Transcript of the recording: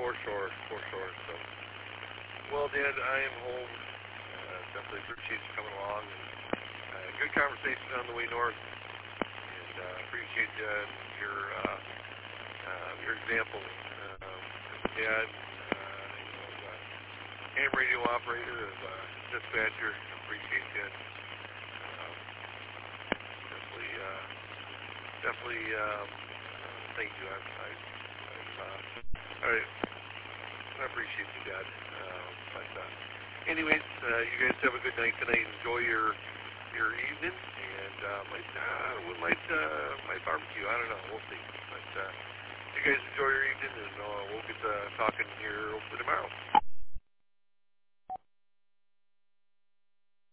For sure, for sure. So, well, Dad, I am home. Definitely appreciate you coming along. And, good conversation on the way north. And appreciate you and your example. Dad, ham radio operator, as a dispatcher, appreciate you. Definitely, thank you. I appreciate you, Dad. Anyways, you guys have a good night tonight. Enjoy your evening, and we might barbecue. I don't know. We'll see. But you guys enjoy your evening, and we'll get talking here over tomorrow.